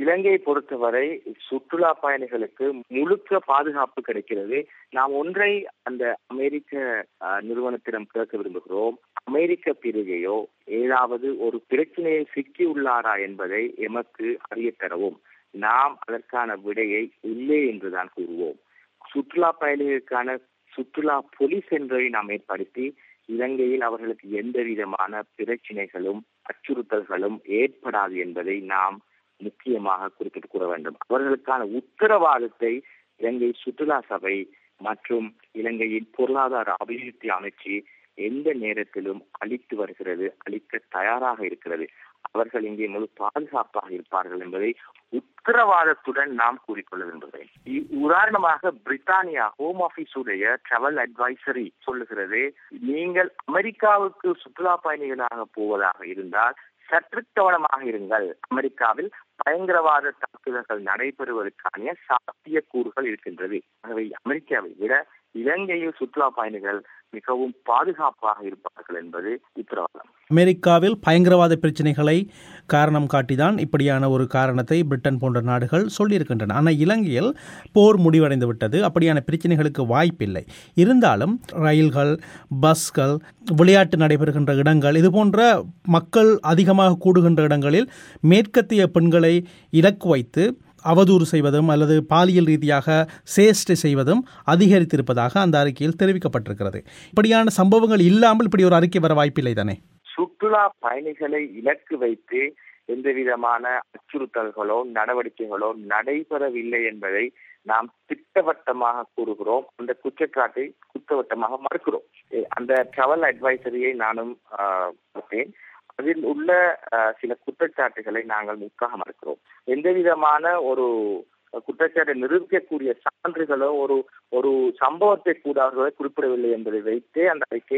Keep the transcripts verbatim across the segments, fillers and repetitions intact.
இலங்கையை பொறுத்தவரை சுற்றுலா பயணிகளுக்கு முழுக்க பாதுகாப்பு கிடைக்கிறது. நாம் ஒன்றை அந்த அமெரிக்க நிறுவனத்திடம் கேட்க விரும்புகிறோம். அமெரிக்க பிரிகையோ ஏதாவது ஒரு பிரச்சனையை சிக்கியுள்ளாரா என்பதை எமக்கு அறிய தரவும். நாம் அதற்கான விடையை இல்லை என்றுதான் கூறுவோம். சுற்றுலா பயணிகளுக்கான சுற்றுலா போலீஸ் என்பதை நாம் ஏற்படுத்தி இலங்கையில் அவர்களுக்கு எந்த விதமான பிரச்சனைகளும் அச்சுறுத்தல்களும் ஏற்படாது என்பதை நாம் முக்கியமாக குறிப்பிட்டு கூற வேண்டும். அவர்களுக்கான உத்தரவாதத்தை இலங்கை சுற்றுலா சபை மற்றும் இலங்கையின் பொருளாதார அபிவிருத்தி அமைச்சு எந்த நேரத்திலும் அளித்து வருகிறது, அளிக்க தயாராக இருக்கிறது. அவர்கள் இங்கே முழு பாதுகாப்பாக இருப்பார்கள் என்பதை உத்தரவாதத்துடன் நாம் கூறிக்கொள்ள விரும்புகிறேன். உதாரணமாக பிரித்தானியா ஹோம் ஆபீஸ் உடைய டிராவல் அட்வைசரி சொல்லுகிறது, நீங்கள் அமெரிக்காவுக்கு சுற்றுலா பயணிகளாக போவதாக இருந்தால் சற்று கவனமாக இருங்கள். அமெரிக்காவில் பயங்கரவாத தாக்குதல்கள் நடைபெறுவதற்கான சாத்தியக்கூறுகள் இருக்கின்றது. ஆகவே அமெரிக்காவை விட இலங்கையில் சுற்றுலா பயணிகள் மிகவும் பாதுகாப்பாக இருப்பார்கள் என்பது உத்தரவாதம். அமெரிக்காவில் பயங்கரவாத பிரச்சனைகளை காரணம் காட்டிதான் இப்படியான ஒரு காரணத்தை பிரிட்டன் போன்ற நாடுகள் சொல்லியிருக்கின்றன. ஆனால் இலங்கையில் போர் முடிவடைந்து விட்டது, அப்படியான பிரச்சனைகளுக்கு வாய்ப்பில்லை. இருந்தாலும் ரயில்கள், பஸ்கள், விளையாட்டு நடைபெறுகின்ற இடங்கள், இது போன்ற மக்கள் அதிகமாக கூடுகின்ற இடங்களில் மேற்கத்திய பெண்களை இலக்கு வைத்து அவதூறு செய்வதும் அல்லது பாலியல் ரீதியாக சேஷ்டை செய்வதும் அதிகரித்திருப்பதாக அந்த அறிக்கையில் தெரிவிக்கப்பட்டிருக்கிறது. இப்படியான சம்பவங்கள் இல்லாமல் இப்படி ஒரு அறிக்கை வர வாய்ப்பில்லை தானே? சுற்றுலா பயணிகளை இலக்கு வைத்து எந்த விதமான அச்சுறுத்தல்களோ நடவடிக்கைகளோ நடைபெறவில்லை என்பதை நாம் திட்டவட்டமாக கூறுகிறோம். அந்த குற்றச்சாட்டை திட்டவட்டமாக மறுக்கிறோம். அந்த டிராவல் அட்வைசரியை நானும் பார்த்தேன். அதில் உள்ள சில குற்றச்சாட்டுகளை நாங்கள் முற்றாக மறுக்கிறோம். எந்த விதமான ஒரு குற்றச்சாட்டை நிரூபிக்கக்கூடிய சான்றுகளோ ஒரு ஒரு சம்பவத்தை கூட அவர்களை குறிப்பிடவில்லை என்பதை வைத்தே அந்த அறிக்கை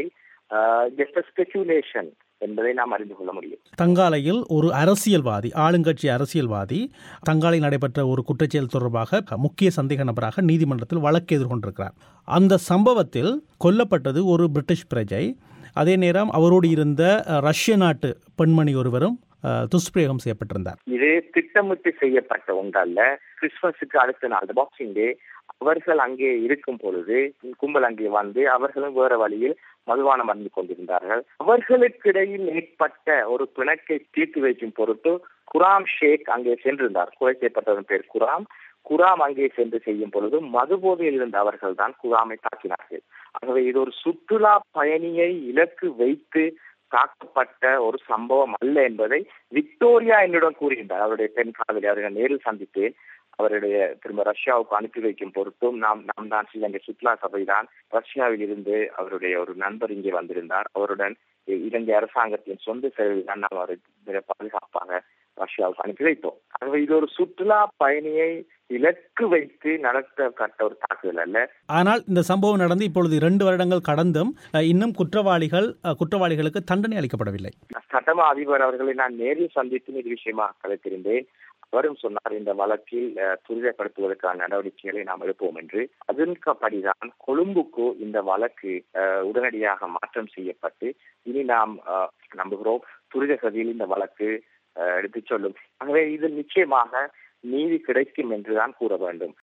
ஸ்பெகுலேஷன் என்பதை நாம் அறிந்து கொள்ள முடியும். தங்காலையில் ஒரு அரசியல்வாதி, ஆளுங்கட்சி அரசியல்வாதி தங்காலையில் நடைபெற்ற ஒரு குற்றச்செயல் தொடர்பாக முக்கிய சந்தேக நபராக நீதிமன்றத்தில் வழக்கு எதிர்கொண்டிருக்கிறார். அந்த சம்பவத்தில் கொல்லப்பட்டது ஒரு பிரிட்டிஷ் பிரஜை. அதே நேரம் அவரோடு இருந்த ரஷ்ய நாட்டு பெண்மணி ஒருவரும் துஷ்பிரயோகம் செய்யப்பட்டிருந்தார். இது திட்டமிட்டு செய்யப்பட்ட ஒன்றல்ல. கிறிஸ்துமஸுக்கு அடுத்த நாள் பாக்ஸிங் டே அவர்கள் அங்கே இருக்கும் பொழுது கும்பல் அங்கே வந்து அவர்களும் வேற வழியில் மதுபானம் அருந்து கொண்டிருந்தார்கள். அவர்களுக்கிடையில் ஏற்பட்ட ஒரு பிணக்கை தீர்த்து வைக்கும் பொருட்டு குராம் ஷேக் அங்கே சென்றிருந்தார். கொலை செய்யப்பட்டவன் பேர் குராம். குராம் அங்கே சென்று செய்யும் பொழுது மதுபோதையில் இருந்த அவர்கள் தான் குராமை தாக்கினார்கள். ஆகவே இது ஒரு சுற்றுலா பயணியை இலக்கு வைத்து தாக்கப்பட்ட ஒரு சம்பவம் அல்ல என்பதை விக்டோரியா என்னிடம் கூறுகின்றார். அவருடைய பெண் காதலி, அவர்கள் நேரில் சந்தித்தேன். அவருடைய திரும்ப ரஷ்யாவுக்கு அனுப்பி வைக்கும் பொருட்டும் நாம் நாம் தான் இலங்கை சுற்றுலா சபை தான் ரஷ்யாவில் இருந்து அவருடைய ஒரு நண்பர் இங்கே வந்திருந்தார். அவருடன் இலங்கை அரசாங்கத்தின் சொந்த செலவில் தான் நாம் அவரை பாதுகாப்பாக ரஷ்யாவுக்கு அனுப்பி வைத்தோம். ஆகவே இது ஒரு சுற்றுலா பயணியை இலக்கு வைத்து நடத்தப்பட்ட ஒரு தாக்குதல் அல்ல. ஆனால் இந்த சம்பவம் நடந்து இப்பொழுது இரண்டு வருடங்கள் கடந்தும் இன்னும் குற்றவாளிகள் குற்றவாளிகளுக்கு தண்டனை அளிக்கப்படவில்லை. சட்டமா அதிபர் அவர்களை நான் நேரில் சந்தித்து இது விஷயமாக கலைத்திருந்தேன். அவரும் சொன்னார், இந்த வழக்கில் துரிதப்படுத்துவதற்கான நடவடிக்கைகளை நாம் எடுப்போம் என்று. அதன்படிதான் கொழும்புக்கு இந்த வழக்கு உடனடியாக மாற்றம் செய்யப்பட்டு இனி நாம் நம்புகிறோம் துரித கதியில் இந்த வழக்கு எடுத்துச் சொல்லும். ஆகவே இதில் நிச்சயமாக நீதி கிடைக்கும் என்றுதான் கூற வேண்டும்.